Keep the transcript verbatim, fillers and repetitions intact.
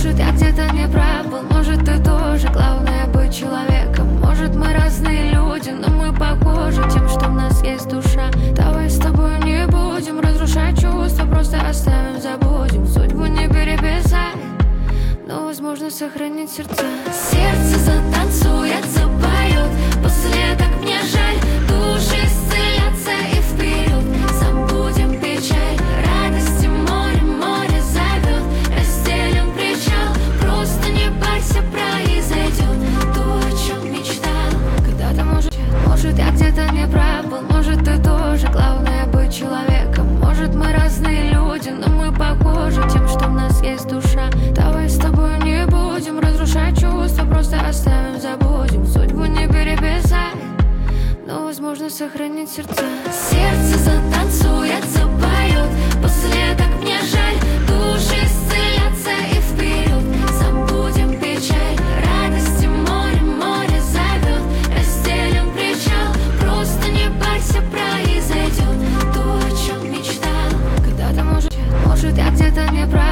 Может, я где-то не прав был, может, ты тоже. Главное быть человеком. Может, мы разные люди, но мы похожи тем, что в нас есть душа. Давай с тобой не будем разрушать чувства, просто оставим, забудем. Судьбу не переписать, но возможно сохранить сердца. Сердце затанцует, запоет, после как мне жаль. Души исцелятся и вперед, забудем печаль. Радости море, море зовет, разделим причал. Просто не бойся, произойдет то, о чем мечтал. Когда-то может, может я где-то не прав был, может ты тоже. Главное быть человеком. Может, мы разные люди, но мы похожи тем, что в нас есть душа. Давай с тобой не будем разрушать чувства, просто оставим, забудем. Судьбу не переписать, но возможно сохранить сердца. Сердце затанцует, запоет, после как мне жаль. Души исцелятся и вперед, забудем печаль. Радости море, море зовет, разделим причал. Просто не бойся, произойдет то, о чем мечтал. Когда-то может, может я где-то не прав.